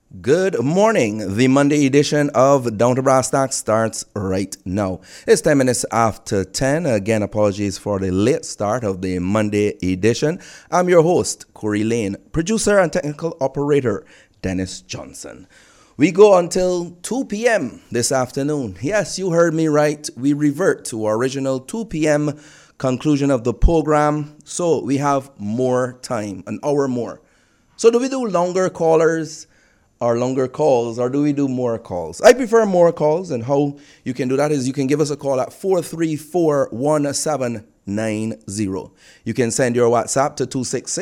Good morning. The Monday edition of Down to Brass Tacks starts right now. It's 10 minutes after 10. Again, apologies for the late start of the Monday edition. I'm your host, Corey Lane, producer and technical operator, Dennis Johnson. We go until 2 p.m. this afternoon. Yes, you heard me right. We revert to our original 2 p.m. conclusion of the program. So we have more time, an hour more. So do we do longer callers? Or longer calls, or do we do more calls? I prefer more calls, and how you can do that is you can give us a call at 434-1790. You can send your WhatsApp to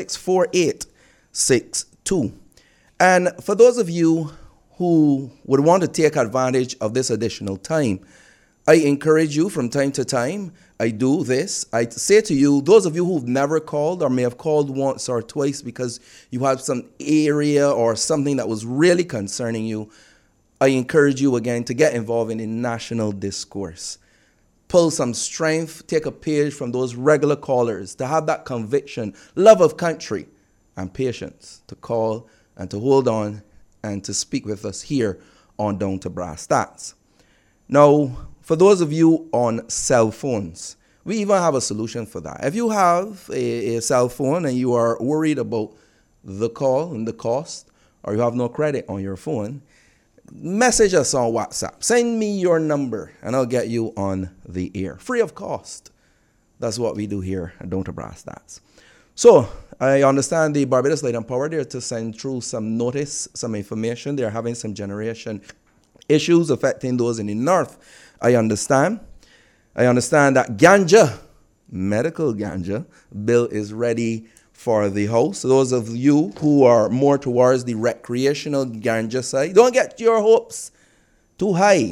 266-4862. And for those of you who would want to take advantage of this additional time, I encourage you from time to time. I do this. I say to you, those of you who've never called or may have called once or twice because you had some area or something that was really concerning you, I encourage you again to get involved in the national discourse. Pull some strength, take a page from those regular callers, to have that conviction, love of country, and patience to call and to hold on and to speak with us here on Down to Brass Tacks. Now, for those of you on cell phones, we even have a solution for that. If you have a cell phone and you are worried about the call and the cost, or you have no credit on your phone, message us on WhatsApp. Send me your number and I'll get you on the air, free of cost. That's what we do here at Down to Brass Tacks. So, I understand the Barbados Light and Power there to send through some notice, some information. They're having some generation issues affecting those in the north. I understand that ganja, medical ganja, bill is ready for the House. Those of you who are more towards the recreational ganja side, don't get your hopes too high.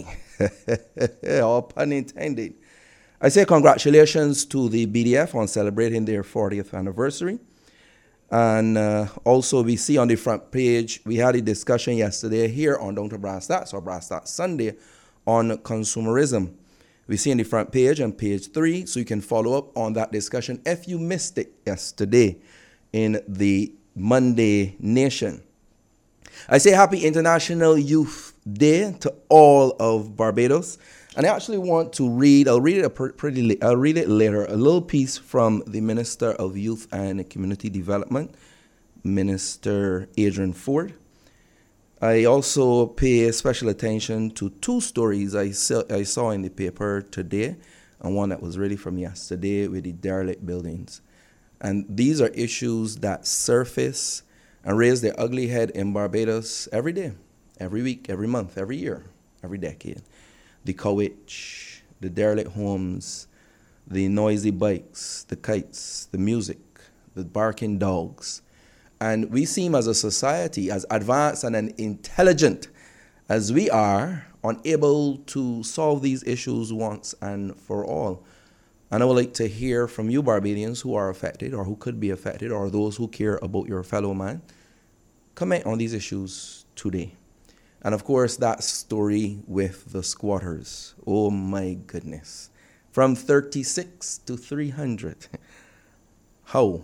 All pun intended. I say congratulations to the BDF on celebrating their 40th anniversary. And also we see on the front page, we had a discussion yesterday here on Down to Brass Tacks, or Brass Tacks Sunday, on consumerism. We see on the front page and page 3, so you can follow up on that discussion if you missed it yesterday in the Monday Nation. I say happy International Youth Day to all of Barbados. And I actually want to read, I'll read it later, a little piece from the Minister of Youth and Community Development, Minister Adrian Ford. I also pay special attention to two stories I saw in the paper today, and one that was really from yesterday with the derelict buildings. And these are issues that surface and raise their ugly head in Barbados every day, every week, every month, every year, every decade. The courage, the derelict homes, the noisy bikes, the kites, the music, the barking dogs. And we seem as a society, as advanced and intelligent as we are, unable to solve these issues once and for all. And I would like to hear from you Barbadians who are affected or who could be affected, or those who care about your fellow man. Comment on these issues today. And of course, that story with the squatters. Oh my goodness. From 36 to 300. How?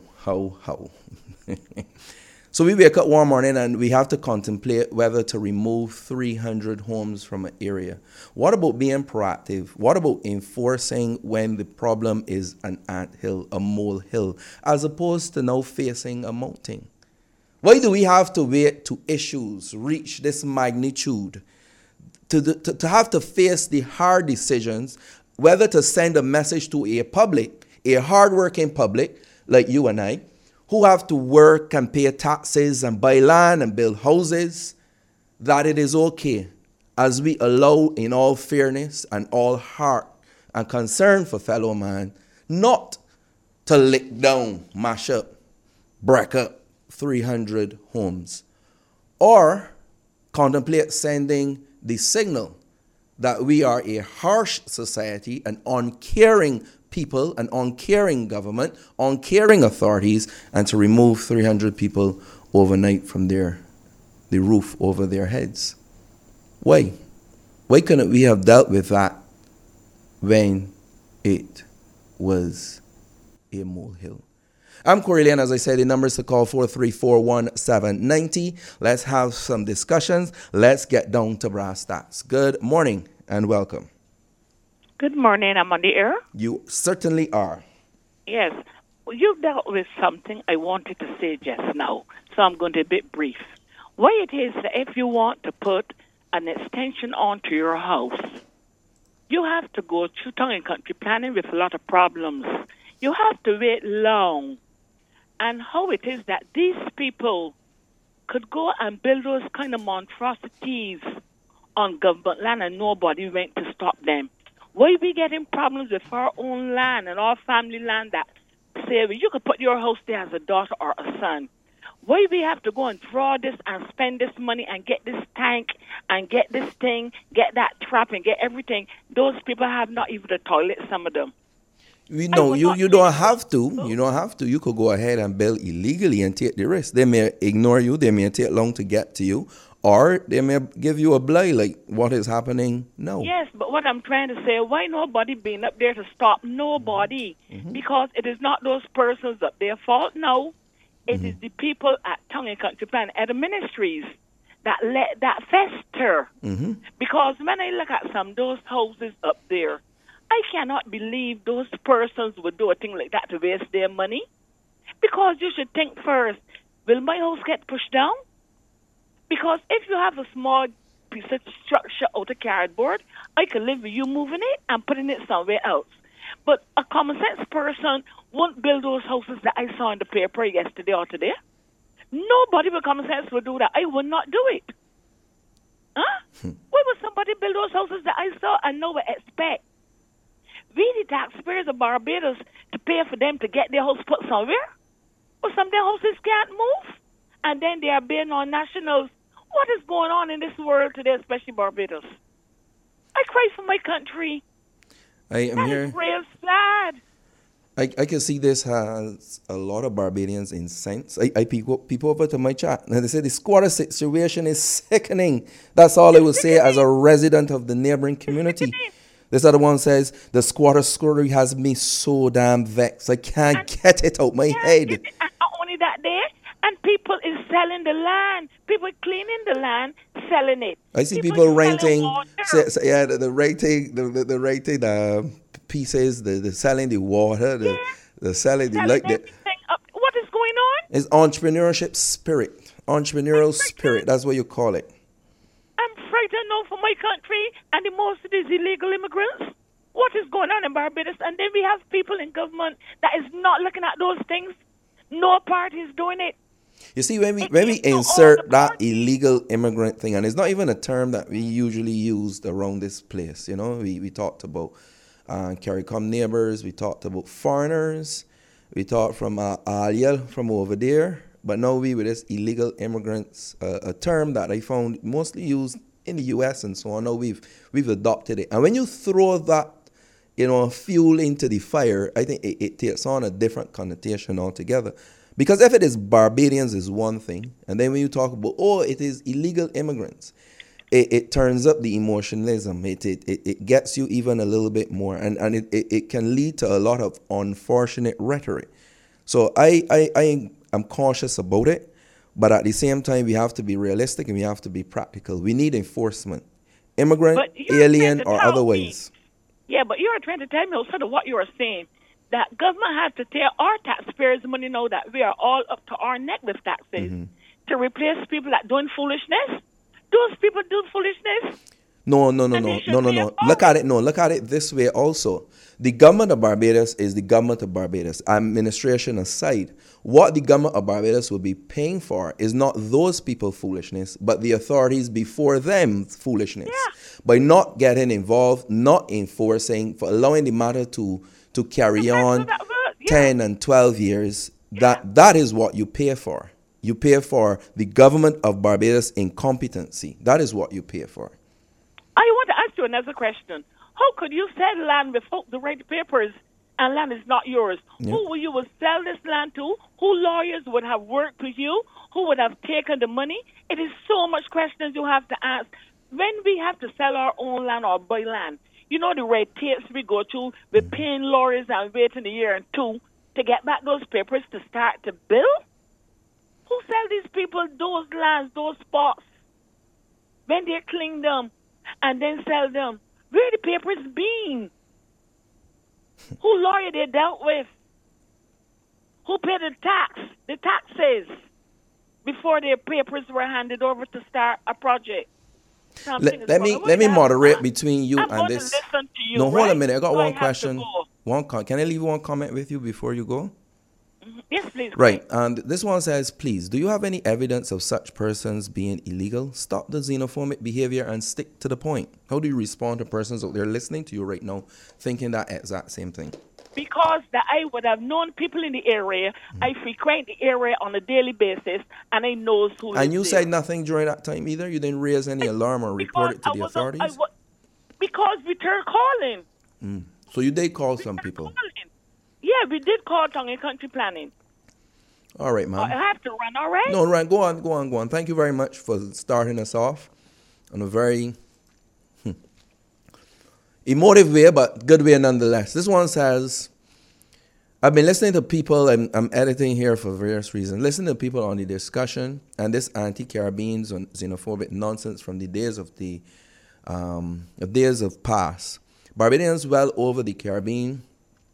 So we wake up one morning and we have to contemplate whether to remove 300 homes from an area. What about being proactive? What about enforcing when the problem is an anthill, a molehill, as opposed to now facing a mountain? Why do we have to wait till issues reach this magnitude to have to face the hard decisions, whether to send a message to a public, a hardworking public like you and I, who have to work and pay taxes and buy land and build houses, that it is okay as we allow in all fairness and all heart and concern for fellow man not to lick down, mash up, break up 300 homes, or contemplate sending the signal that we are a harsh society, an uncaring people, an uncaring government, uncaring authorities, and to remove 300 people overnight from the roof over their heads. Why? Why couldn't we have dealt with that when it was a molehill? I'm Corey Lane. As I said, the numbers to call 4341790. Let's have some discussions. Let's get down to brass tacks. Good morning and welcome. Good morning. I'm on the air. You certainly are. Yes. Well, you dealt with something I wanted to say just now, so I'm going to be a bit brief. Why it is that if you want to put an extension onto your house, you have to go through tongue and country planning with a lot of problems. You have to wait long. And how it is that these people could go and build those kind of monstrosities on government land and nobody went to stop them. Why we getting problems with our own land and our family land that say you could put your house there as a daughter or a son? Why we have to go and draw this and spend this money and get this tank and get this thing, get that trap and get everything? Those people have not even a toilet, some of them. You don't have to. You don't have to. You could go ahead and build illegally and take the risk. They may ignore you. They may take long to get to you. Or they may give you a blight like what is happening now. Yes, but what I'm trying to say, why nobody being up there to stop nobody? Mm-hmm. Because it is not those persons up their fault, no. It is the people at Tongue and Country Plan, at the ministries, that let that fester. Mm-hmm. Because when I look at some of those houses up there, I cannot believe those persons would do a thing like that to waste their money. Because you should think first, will my house get pushed down? Because if you have a small piece of structure out of cardboard, I could live with you moving it and putting it somewhere else. But a common sense person won't build those houses that I saw in the paper yesterday or today. Nobody with common sense would do that. I would not do it. Huh? Why would somebody build those houses that I saw and no one expect? We the taxpayers of Barbados to pay for them to get their house put somewhere? Well, some of their houses can't move. And then they are being on nationals. What is going on in this world today, especially Barbados? I cry for my country. I am here. Is real sad. I can see this has a lot of Barbadians incensed. I people over to my chat and they say the squatter situation is sickening. That's all I will say as a resident of the neighboring community. This other one says the squatter story has me so damn vexed. I can't get it out my head. Not only that there. And people is selling the land. People cleaning the land, selling it. I see people renting. The renting pieces. The selling the water. The selling the like. What is going on? It's entrepreneurship spirit. Entrepreneurial spirit. That's what you call it. I'm frightened now for my country and the most of these illegal immigrants. What is going on in Barbados? And then we have people in government that is not looking at those things. No party is doing it. You see, when we insert that illegal immigrant thing, and it's not even a term that we usually use around this place, you know, we talked about CARICOM neighbors, we talked about foreigners, we talked from Aliel from over there, but now we with this illegal immigrants, a term that I found mostly used in the U.S. and so on. Now we've adopted it, and when you throw that, you know, fuel into the fire, I think it takes on a different connotation altogether. Because if it is Barbadians is one thing, and then when you talk about, it is illegal immigrants, it turns up the emotionalism. It gets you even a little bit more, and it can lead to a lot of unfortunate rhetoric. So I am cautious about it, but at the same time, we have to be realistic and we have to be practical. We need enforcement, immigrant, alien, or otherwise. Yeah, but you're trying to tell me also what you are saying. That government has to take our taxpayers' money now that we are all up to our neck with taxes to replace people that doing foolishness. Those people do foolishness. No. Look at it this way also. The government of Barbados is the government of Barbados. Administration aside, what the government of Barbados will be paying for is not those people's foolishness, but the authorities before them foolishness. Yeah. By not getting involved, not enforcing, for allowing the matter to carry on 10 and 12 years, that is what you pay for. You pay for the government of Barbados incompetency. That is what you pay for. I want to ask you another question. How could you sell land without the right papers and land is not yours? Yeah. Who you would sell this land to? Who lawyers would have worked with you? Who would have taken the money? It is so much questions you have to ask. When we have to sell our own land or buy land, you know the red tapes we go through with paying lawyers and waiting a year and two to get back those papers to start to build? Who sell these people those lands, those spots, when they clean them and then sell them? Where the papers been? Who lawyer they dealt with? Who paid the taxes, before their papers were handed over to start a project? Let me moderate between you and this. Listen to you, no, hold a minute. I got so one question. Can I leave one comment with you before you go? Yes, please. Right, and this one says, please, do you have any evidence of such persons being illegal? Stop the xenophobic behavior and stick to the point. How do you respond to persons out there listening to you right now thinking that exact same thing? Because that I would have known people in the area. I frequent the area on a daily basis, and I know who. And you there. said nothing during that time either? You didn't raise any alarm or report it to the authorities? Because we turned calling. So you did call some people? Calling. Yeah, we did call Tongue Country Planning. All right, ma'am. I have to run, all right? No, right. Go on. Thank you very much for starting us off on a very emotive way, but good way nonetheless. This one says, I've been listening to people, and I'm editing here for various reasons, listening to people on the discussion and this anti-Caribbean xenophobic nonsense from the days of past. Barbadians went all over the Caribbean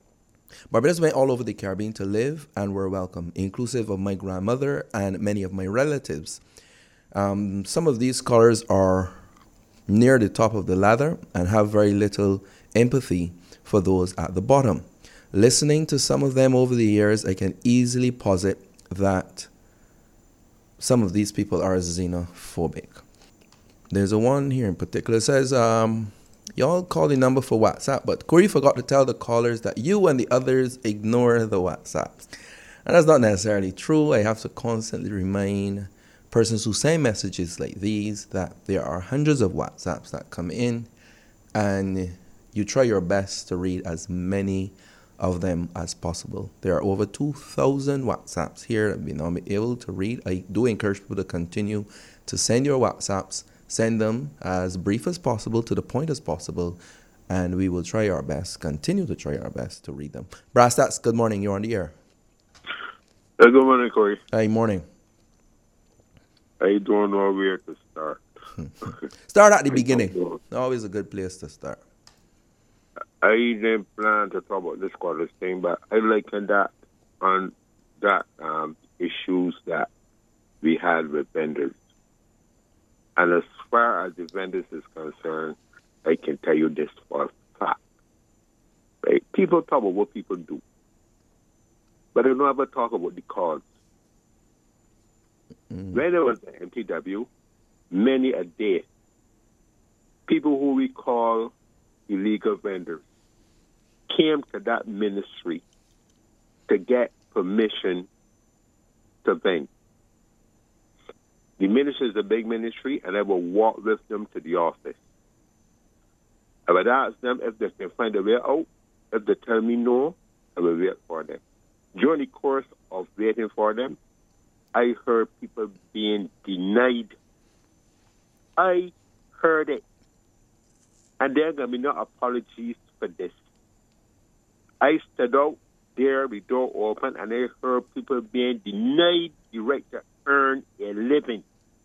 to live and were welcome, inclusive of my grandmother and many of my relatives. Some of these scholars are near the top of the ladder and have very little empathy for those at the bottom. Listening to some of them over the years, I can easily posit that some of these people are xenophobic. There's a one here in particular. It says, y'all call the number for WhatsApp, but Corey forgot to tell the callers that you and the others ignore the WhatsApps. And that's not necessarily true. I have to constantly remind persons who send messages like these that there are hundreds of WhatsApps that come in, and you try your best to read as many of them as possible. There are over 2,000 WhatsApps here that we've now been able to read. I do encourage people to continue to send your WhatsApps. Send them as brief as possible, to the point as possible, and we will try our best, continue to try our best to read them. Brass Stats, good morning. You're on the air. Good morning, Corey. Hey, morning. I don't know where to start. Start at the beginning. Always a good place to start. I didn't plan to talk about this quarter's thing, but I liken that on that issues that we had with vendors. And as far as the vendors is concerned, I can tell you this for a fact. Right? People talk about what people do, but they don't ever talk about the cause. When there was the MTW, many a day, people who we call illegal vendors came to that ministry to get permission to vend. The ministry is a big ministry, and I will walk with them to the office. I would ask them if they can find a way out. If they tell me no, I will wait for them. During the course of waiting for them, I heard people being denied. I heard it. And there are going to be no apologies for this. I stood out there, the door open, and I heard people being denied the right to earn a living.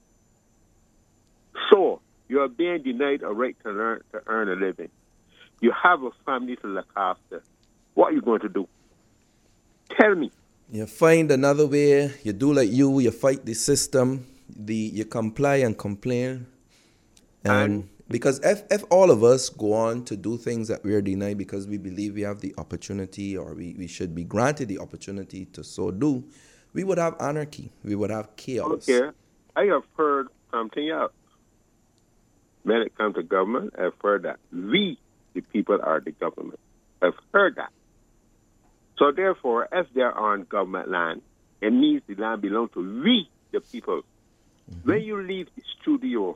So, you are being denied a right to earn a living. You have a family to look after. What are you going to do? Tell me. You find another way. You do like you fight the system. You comply and complain. And because if all of us go on to do things that we are denied because we believe we have the opportunity, or we should be granted the opportunity to so do, we would have anarchy. We would have chaos. Okay. I have heard something else. When it comes to government, I've heard that we, the people, are the government. I've heard that. So therefore, if they're on government land, it means the land belongs to we, the people. Mm-hmm. When you leave the studio,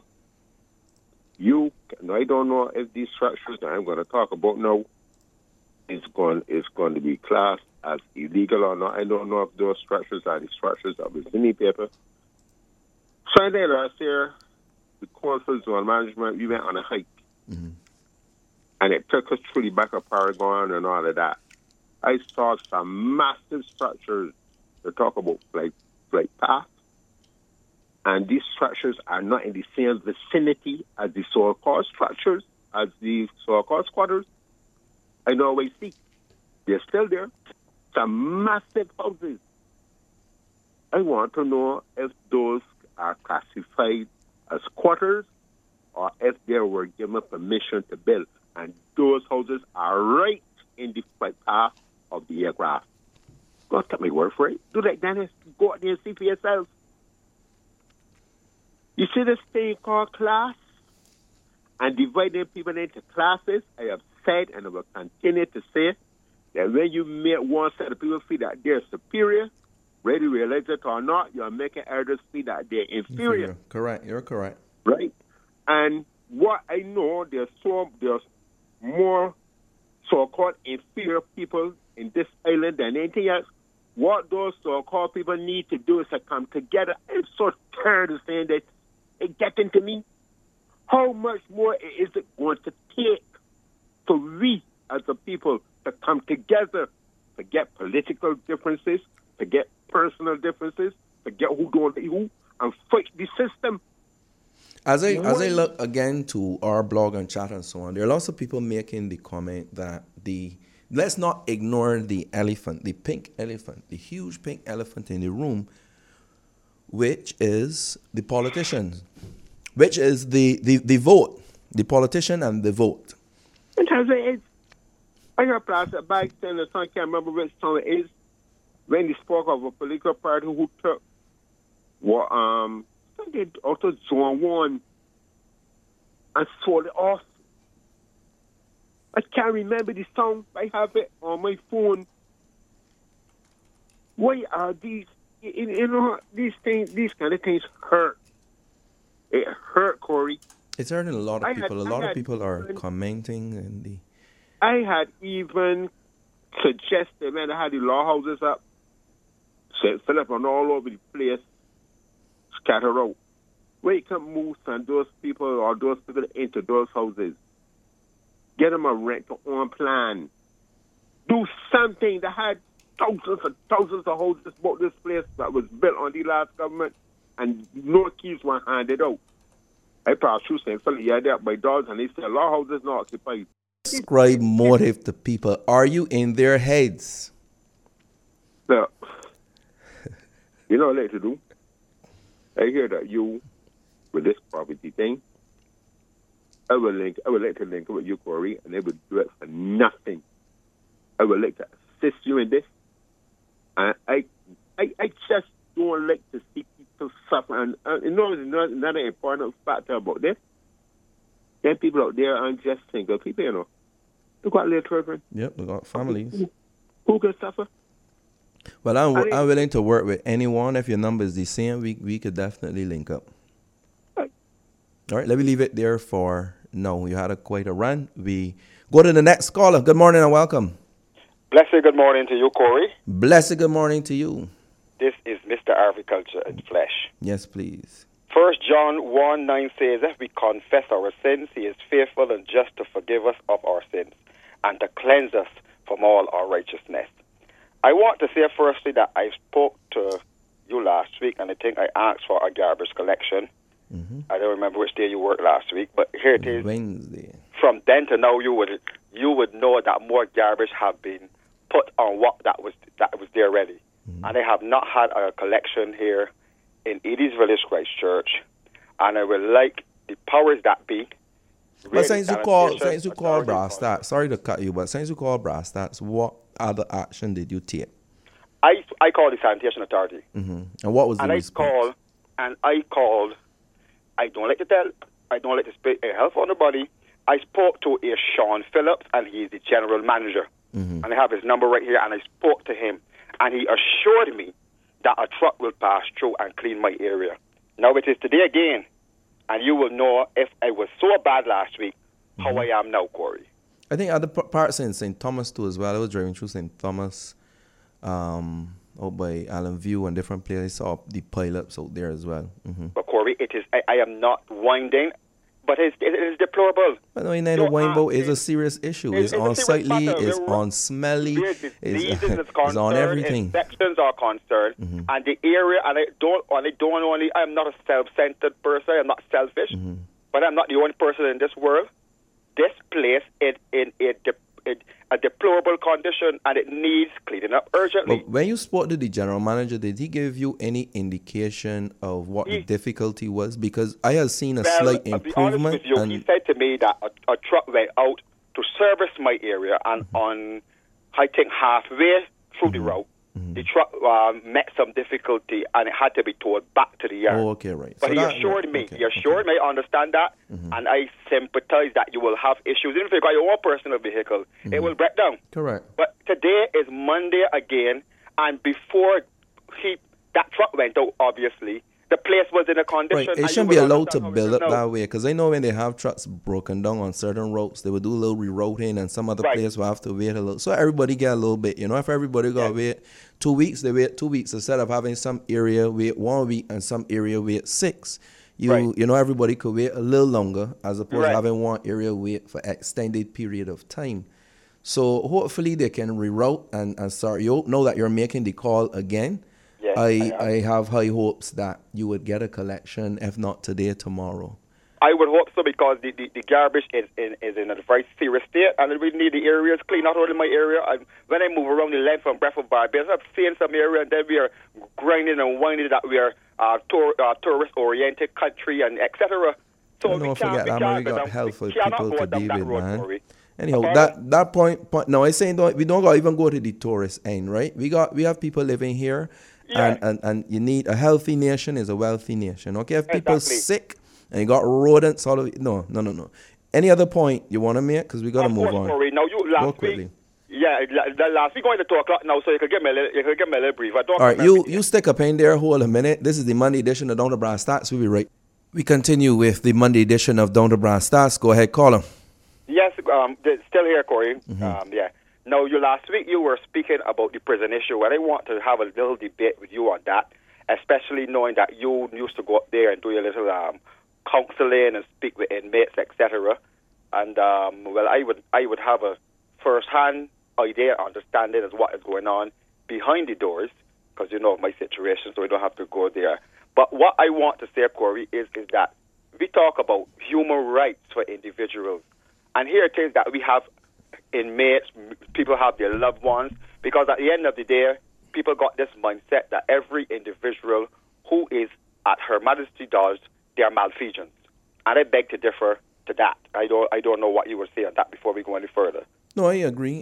I don't know if these structures that I'm going to talk about now is going to be classed as illegal or not. I don't know if those structures are the structures of the Sydney paper. Sunday last year, the Council Zone Management, we went on a hike. Mm-hmm. And it took us through the back of Paragon and all of that. I saw some massive structures to talk about flight path. And these structures are not in the same vicinity as the so-called structures, as the so-called squatters. I always see. They're still there. Some massive houses. I want to know if those are classified as squatters or if they were given permission to build. And those houses are right in the flight path of the aircraft. Don't take my word for it. Do like Dennis. Go out there and see for yourself. You see this thing called class? And dividing people into classes, I have said and I will continue to say that when you make one set of people feel that they're superior, whether you realize it or not, you're making others feel that they're inferior. Correct. You're correct. Right? And what I know, there's more so-called inferior people in this island than anything else. What those so-called people need to do is to come together. I'm so tired of saying that it's getting to me. How much more is it going to take for we as a people to come together, forget political differences, forget personal differences, forget who don't like who, and fight the system? As I look again to our blog and chat and so on, there are lots of people making the comment that let's not ignore the elephant, the pink elephant, the huge pink elephant in the room, which is the politicians, which is the vote, the politician and the vote. In terms of it, I heard Plaza back then, the song, I can't remember which song it is, when he spoke of a political party who took what they also Zone 1 and sold it off. I can't remember the song. I have it on my phone. Why are these? You know, these things, these kind of things hurt. It hurt, Corey. It's hurting a lot of people. A lot of people are commenting and the. I had even suggested, man, I had the law houses up, St. Philip and all over the place, scatter out. We can move some those people or those people into those houses. Get them a rent-to-own plan. Do something that had thousands and thousands of houses about this place that was built on the last government and no keys were handed out. I passed through St. Philip, yeah, there by dogs, and they said a lot of houses not occupied. Describe motive to people. Are you in their heads? No. You know what I like to do? I hear that you, with this property thing, I would like to link up with you, Corey, and they would do it for nothing. I would like to assist you in this. And I just don't like to see people suffer. And you know, there's another important factor about this. There are people out there aren't just single people, you know. They got little children. Yep, they got families. Who can suffer? Well, I'm willing to work with anyone. If your number is the same, we could definitely link up. Right. All right, let me leave it there for now. You had quite a run. We go to the next caller. Good morning and welcome. Blessed good morning to you, Corey. Blessed good morning to you. This is Mr. Agriculture in Flesh. Yes, please. 1 John 1:9 says, if we confess our sins, he is faithful and just to forgive us of our sins and to cleanse us from all our righteousness. I want to say firstly that I spoke to you last week, and I think I asked for a garbage collection. Mm-hmm. I don't remember which day you worked last week, but here it is. Wednesday. From then to now, you would know that more garbage have been put on what that was there ready, and I have not had a collection here in Edie's Village Christ Church, and I would like the powers that be. But since you call Brass Stats, sorry to cut you, but since you call Brass Stats, what other action did you take? I called the Sanitation Authority. Mm-hmm. And what was the response? I called. I don't like to tell. I don't like to speak health on the body. I spoke to a Sean Phillips, and he's the general manager. Mm-hmm. And I have his number right here, and I spoke to him, and he assured me that a truck will pass through and clean my area. Now it is today again, and you will know if I was so bad last week, how I am now, Corey. I think other parts in St. Thomas too as well. I was driving through St. Thomas, out by Allen View and different places. I saw the pileups out there as well. Mm-hmm. But Corey, it is. I am not winding, But it is deplorable. But no, the wine boat is a serious issue. It's unsightly, it's unsmelly, it's on everything. Infections are concerned, and the area. And I'm not a self-centered person. I'm not selfish, but I'm not the only person in this world. This place is in a deplorable condition, and it needs cleaning up urgently. But when you spoke to the general manager, did he give you any indication of what the difficulty was? Because I have seen a slight improvement. To be honest with you, he said to me that a truck went out to service my area, and on, I think, halfway through the route, the truck met some difficulty, and it had to be towed back to the yard. Oh, okay, right. But he assured me, I understand that, and I sympathize that you will have issues. Even if you got your own personal vehicle, it will break down. Correct. But today is Monday again, and before that truck went out, obviously, the place was in a condition. Right, it shouldn't be allowed to build up that way, because I know when they have trucks broken down on certain roads, they will do a little rerouting, and some other place will have to wait a little. So everybody get a little bit. If everybody got to wait 2 weeks, they wait 2 weeks instead of having some area wait 1 week and some area wait 6. Everybody could wait a little longer as opposed to having one area wait for extended period of time. So hopefully they can reroute and start. You know that you're making the call again. Yes, I have high hopes that you would get a collection, if not today, tomorrow. I would hope so, because the garbage is in a very serious state, and we need the areas clean. Not only my area. When I move around the length from Bradford Barbados, I've seen some area, and then we are grinding and winding that we are tourist-oriented country, and etc. So don't forget that we got helpful people to be with, man. Anyhow, Pardon? that point. No, I'm saying we don't even go to the tourist end, right? We have people living here. Yeah. And you need a healthy nation is a wealthy nation. Okay, if people sick and you got rodents all of it, no. Any other point you want to make? Because we got to move on. Now last week, last week going to 2 o'clock now, so you could give me a little brief. All right, you stick a pen there. Hold a minute. This is the Monday edition of Down to Brass Stats. We'll be right. We continue with the Monday edition of Down to Brass Stats. Go ahead, caller. Yes, still here, Corey. Yeah. Now, last week you were speaking about the prison issue, and I want to have a little debate with you on that, especially knowing that you used to go up there and do your little counseling and speak with inmates, etc. And I would have a first-hand idea, understanding of what is going on behind the doors, because you know my situation, so we don't have to go there. But what I want to say, Corey, is that we talk about human rights for individuals, and here it is that we have inmates, people have their loved ones, because at the end of the day, people got this mindset that every individual who is at Her Majesty does, they are malfeasance. And I beg to differ to that. I don't know what you would say on that before we go any further. No, I agree.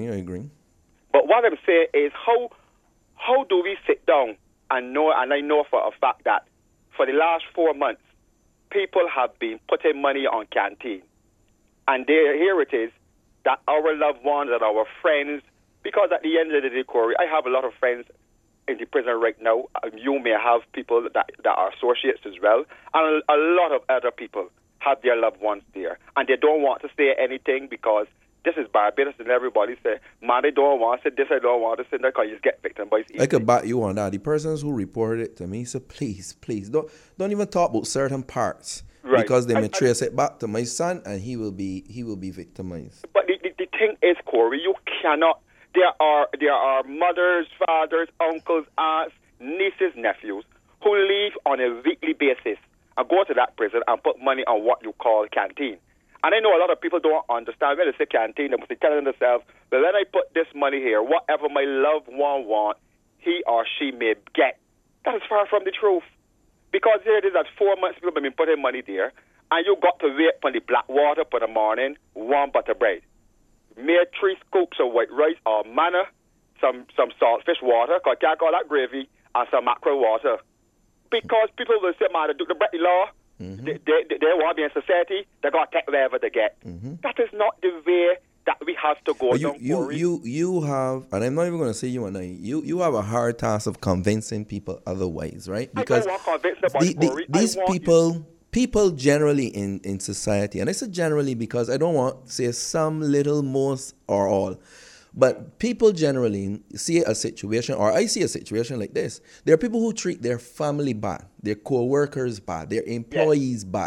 But what I'm saying is, how do we sit down and know, and I know for a fact that for the last 4 months, people have been putting money on canteen. And here it is, that our loved ones and our friends, because at the end of the day, Corey, I have a lot of friends in the prison right now. You may have people that are associates as well. And a lot of other people have their loved ones there. And they don't want to say anything because this is Barbados, and everybody say, man, I don't want to say this, I don't want to say that, because you get victimized easily. I could back you on that. The persons who reported it to me said, please, don't even talk about certain parts. Right. Because they may trace it back to my son, and he will be victimized. But the thing is, Corey, you cannot. There are mothers, fathers, uncles, aunts, nieces, nephews who leave on a weekly basis and go to that prison and put money on what you call canteen. And I know a lot of people don't understand when they say canteen. They must be telling themselves, well, when I put this money here, whatever my loved one wants, he or she may get. That is far from the truth. Because here it is that 4 months people have been putting money there, and you got to wait for the black water for the morning, warm butter bread. Made 3 scoops of white rice or manna, some saltfish water, because you can't call that gravy, and some mackerel water. Because people will say, man, they break the law, they want to be in society, they got to take whatever they get. That is not the way that we have to go. You have, and I'm not even going to say you and I, you have a hard task of convincing people otherwise, right? Because these people generally in society, and I say generally because I don't want to say some, little, most, or all, but people generally see a situation, or I see a situation like this. There are people who treat their family bad, their co-workers bad, their employees bad.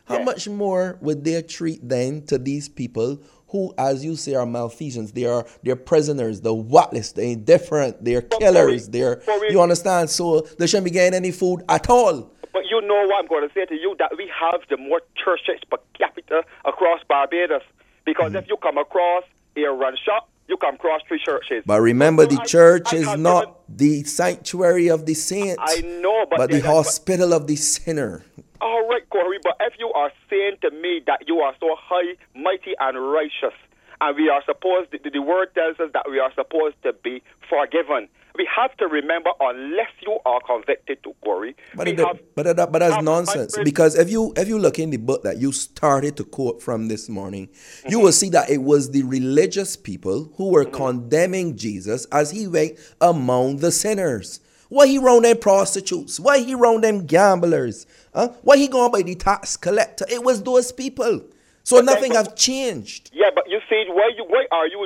how much more would they treat then to these people who, as you say, are malfeasance? They're prisoners, they're whatless, they're indifferent, they're killers, you understand? So they shouldn't be getting any food at all. But you know what I'm going to say to you, that we have the more churches per capita across Barbados. Because if you come across a run shop, you come across 3 churches. But remember, the church is not the sanctuary of the saints. I know, but the hospital of the sinner. All right, Corey, but if you are saying to me that you are so high, mighty, and righteous, and we are supposed, the word tells us that we are supposed to be forgiven. We have to remember, unless you are convicted to, Corey. But that's nonsense. Because if you look in the book that you started to quote from this morning, you will see that it was the religious people who were condemning Jesus as he went among the sinners. Why he round them prostitutes? Why he round them gamblers? Why he going by the tax collector? It was those people. So but nothing have changed. Yeah, but you see, why are you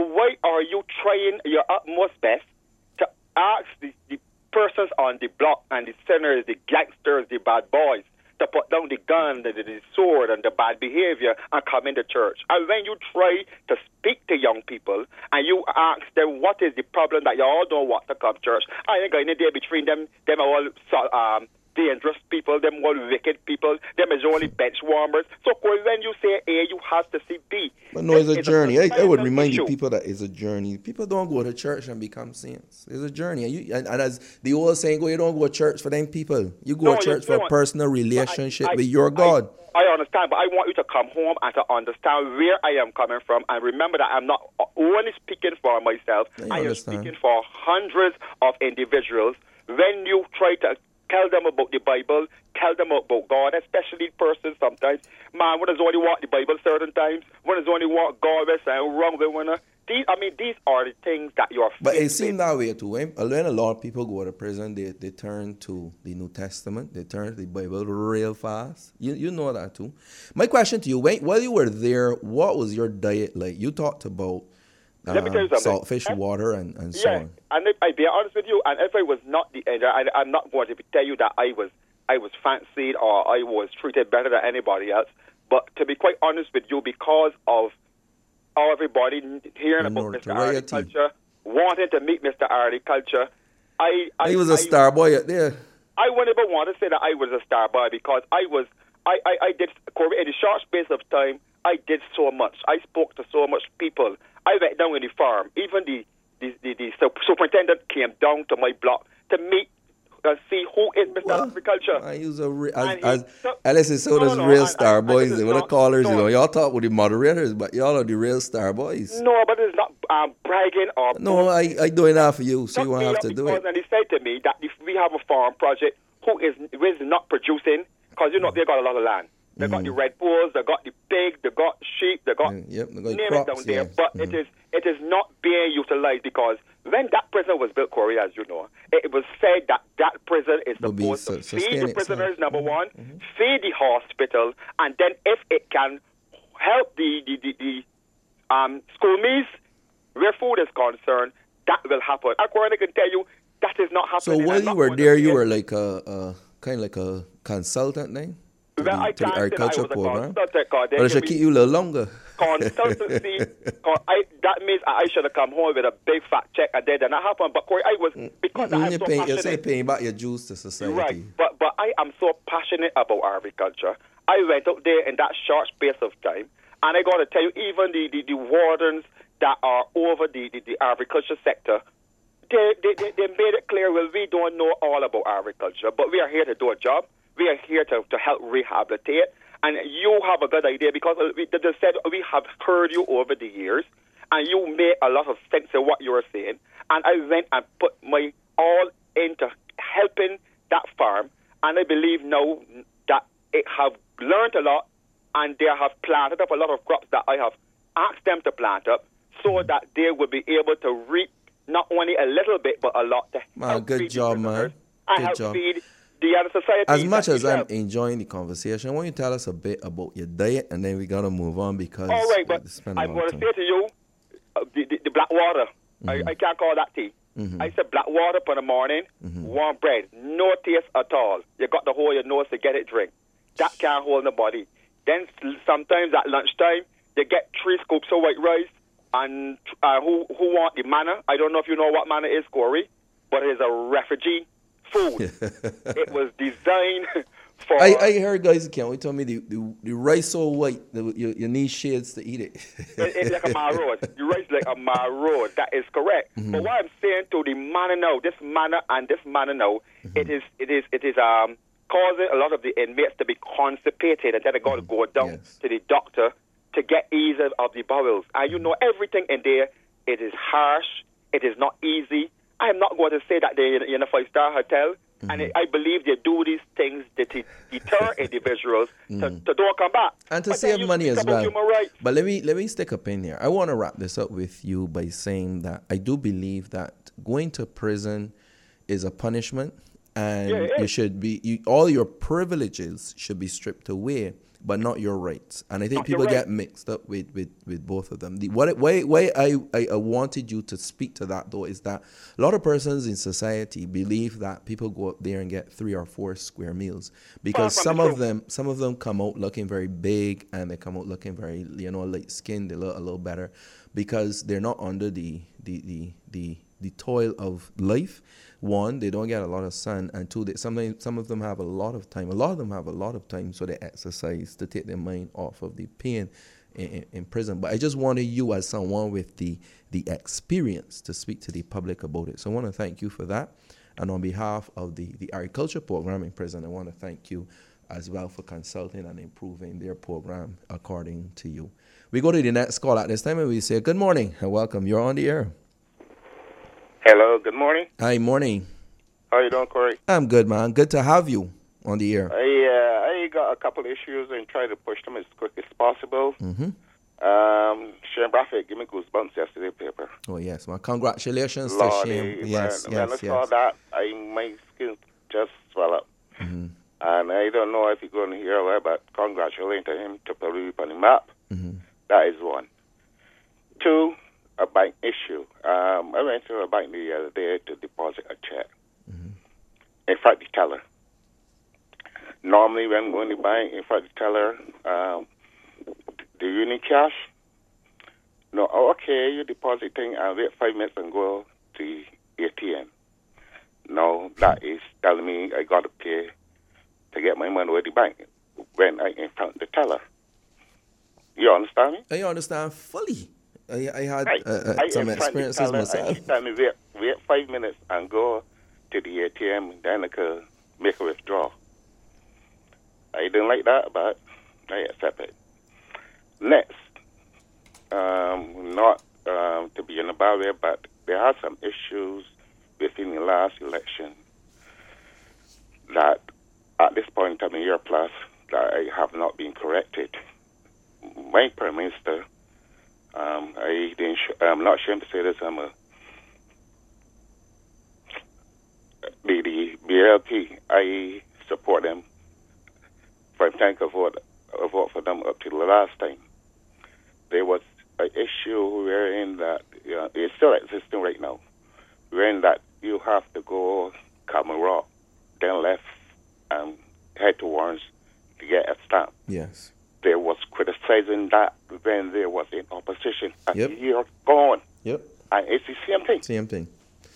trying your utmost best to ask the persons on the block and the sinners, the gangsters, the bad boys, to put down the gun, the sword, and the bad behavior and come into church? And when you try to speak to young people and you ask them what is the problem that you all don't want to come to church, I ain't going in there between them all dangerous people, them all wicked people, them is only bench warmers. So when you say A, you have to see B. But no, it's a journey. I would remind you people that it's a journey. People don't go to church and become saints. It's a journey. And as the old saying go, you don't go to church for them people. You go to church for a personal relationship with your God. I understand, but I want you to come home and to understand where I am coming from. And remember that I'm not only speaking for myself. I am speaking for hundreds of individuals. When you try to tell them about the Bible, tell them about God, especially persons sometimes. Man, when does only want the Bible certain times? When does only want God and wrong with one? These are the things that you are facing. But it seems that way too. When a lot of people go to prison, they turn to the New Testament, they turn to the Bible real fast. You know that too. My question to you, while you were there, what was your diet like? You talked about let me tell you something. Saltfish water and so on. And if I be honest with you, and if I was not the end, I'm not going to tell you that I was fancied or I was treated better than anybody else. But to be quite honest with you, because of everybody hearing about Mr. Agriculture, wanting to meet Mr. Agriculture, he was a star boy out there. I wouldn't even want to say that I was a star boy because I did, in a short space of time, I did so much. I spoke to so much people. I went down in the farm. Even the superintendent came down to my block to meet and see who is Mr. Agriculture. I use real star boys. They were the callers, Y'all talk with the moderators, but y'all are the real star boys. No, but it's not bragging or... No, I doing that for you, so you won't have to do it. And he said to me that if we have a farm project who is not producing, because they got a lot of land. They got the Red Bulls, they got the pig, they got sheep, they got name it down there. But it is not being utilized because when that prison was built, Corey, as you know, it was said that prison is supposed to feed the prisoners, number one, feed the hospital, and then if it can help the school meals where food is concerned, that will happen. I can tell you that is not happening. So while you were there, you were like a kind of like a consultant then? To the agriculture program? But it should keep you a little longer. Consultancy, that means I should have come home with a big fat check and that did not happen. But Corey, I was, because I'm so passionate. You're paying back your dues to society. Right, but I am so passionate about agriculture. I went out there in that short space of time, and I got to tell you, even the wardens that are over the agriculture sector, they made it clear, well, we don't know all about agriculture, but we are here to do a job. We are here to help rehabilitate. And you have a good idea because they said we have heard you over the years and you made a lot of sense of what you were saying. And I went and put my all into helping that farm. And I believe now that it have learned a lot and they have planted up a lot of crops that I have asked them to plant up so that they will be able to reap not only a little bit but a lot to help good feed job, man. And help feed the other society. As much as I'm enjoying the conversation, why don't you tell us a bit about your diet and then we got to move on because... All right, but I'm going to say to you, the black water, I can't call that tea. I said black water for the morning, warm bread, no taste at all. You got to hold your nose to get it drink. That can't hold the body. Then sometimes at lunchtime, they get 3 scoops of white rice. And who want the manna? I don't know if you know what manna is, Corey, but it is a refugee food. It was designed for... I heard guys can't we tell me the rice so white, you need shades to eat it. It's like a marrow. The rice like a marrow. That is correct. But what I'm saying to the manna now, this manna now, it is causing a lot of the inmates to be constipated, and then they got to go down to the doctor to get ease of the bowels. And you know everything in there, it is harsh, it is not easy. I am not going to say that they're in a 5-star hotel, and I believe they do these things that deter individuals to don't come back. And to save money as well. But let me stick up in here. I want to wrap this up with you by saying that I do believe that going to prison is a punishment, and you should be all your privileges should be stripped away, but not your rights. And I think people get mixed up with both of them. Why I wanted you to speak to that, though, is that a lot of persons in society believe that people go up there and get 3 or 4 square meals, because some of them come out looking very big, and they come out looking very, light skinned. They look a little better because they're not under the toil of life. One, they don't get a lot of sun, and two, some of them have a lot of time. A lot of them have a lot of time, so they exercise to take their mind off of the pain in prison. But I just wanted you, as someone with the experience, to speak to the public about it. So I want to thank you for that. And on behalf of the agriculture program in prison, I want to thank you as well for consulting and improving their program according to you. We go to the next call at this time, and we say good morning and welcome. You're on the air. Hello, good morning. Hi, morning. How you doing, Corey? I'm good, man. Good to have you on the air. I got a couple issues and try to push them as quick as possible. Shane Bradford gave me goosebumps yesterday, paper. Oh, yes, man. Congratulations Lordy, to Shane. Yes. When I saw that, my skin just swelled up. And I don't know if you're going to hear it, but congratulating to him to put it on the map. That is one. Two, a bank issue. I went to a bank the other day to deposit a check. In fact, the teller. Normally, when I'm going to the bank, in fact, the teller, do you need cash? No, okay, you deposit thing, I'll wait 5 minutes and go to the ATM. No, that is telling me I got to pay to get my money with the bank when I in front of the teller. You understand me? I understand fully. I had some experiences myself. She told me wait 5 minutes and go to the ATM, and then I could make a withdrawal. I didn't like that, but I accept it. Next, not to be in a bad way, but there are some issues within the last election that at this point in the year plus that I have not been corrected. My Prime Minister, I'm not ashamed to say this, the BLP, I support them. From time I vote for them up to the last time. There was an issue wherein that it's still existing right now, wherein that you have to go Cameroon, then left and head towards to get a stamp. Yes. There was criticizing that when there was in opposition. And you're gone. Yep. And it's the same thing. Same thing.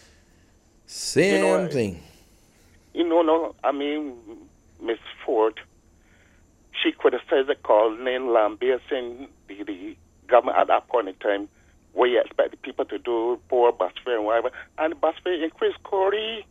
Same thing. Miss Ford, she criticized the Colonel Lambert saying the government at that point in time, what you expect the people to do, poor bus fare and whatever, and the bus fare increased, Corey.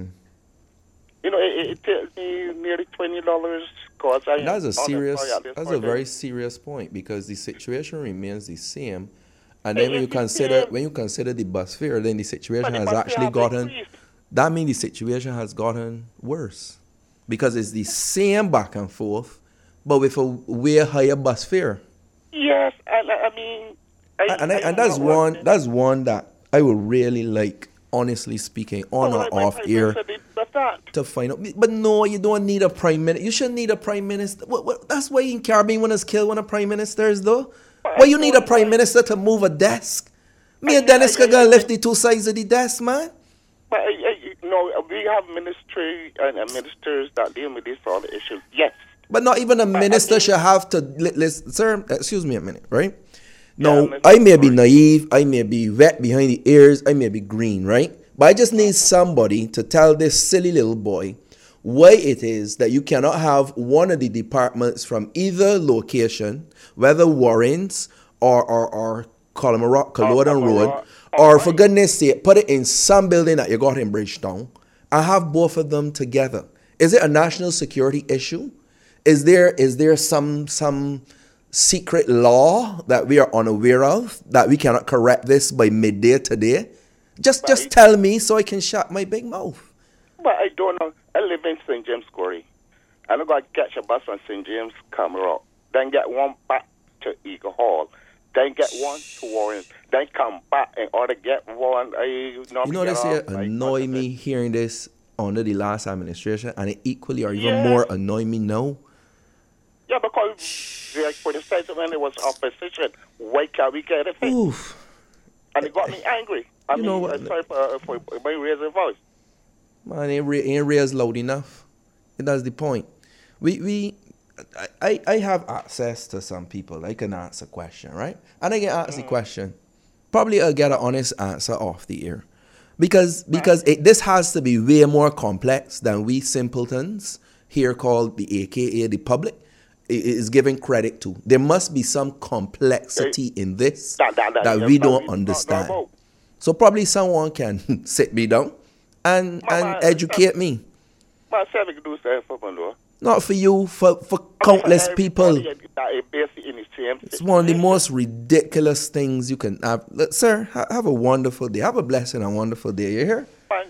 It takes me nearly $20 because that's a very serious point, because the situation remains the same, and then when you consider the bus fare, then the situation has actually gotten. That means the situation has gotten worse, because it's the same back and forth, but with a way higher bus fare. Yes, and that's one that I would really like, honestly speaking, on or off air, to find out. But no, you don't need a prime minister. You shouldn't need a prime minister. That's why in Caribbean when it's killed when a prime minister is though. Why you need a prime minister to move a desk? Me and Dennis can go lift the two sides of the desk, man. But we have ministry and ministers that deal with these sort of issues. Yes, But not even a minister should have to listen. Sir, excuse me a minute, right? No, Yeah, I may be naive, I may be wet behind the ears, I may be green, right? But I just need somebody to tell this silly little boy why it is that you cannot have one of the departments from either location, whether Warrens or Culloden Road, or for goodness sake, put it in some building that you got in Bridgetown, and have both of them together. Is it a national security issue? Is there some secret law that we are unaware of that we cannot correct this by midday today? Just tell me so I can shut my big mouth. But I don't know. I live in St. James Quarry. I'm going to catch a bus from St. James, Cameroon, then get one back to Eagle Hall, then get one to Warren, then come back in order to get one. You know, this here annoy me hearing this under the last administration, and it equally or even more annoy me now. Yeah, because they criticized when it was opposition. Why can't we get it fixed? Oof. And it got me angry. I'm sorry for my raising voice. Man, ain't raised loud enough. That's the point. I have access to some people. I can ask a question, right? And I can ask the question. Probably I'll get an honest answer off the air. Because this has to be way more complex than we simpletons here called the AKA, the public, is giving credit to. There must be some complexity in this that we don't understand. So probably someone can sit me down and educate me. Not for you, for countless people. It's one of the most ridiculous things you can have. Look, sir, have a wonderful day. Have a blessed and wonderful day. You hear? Thank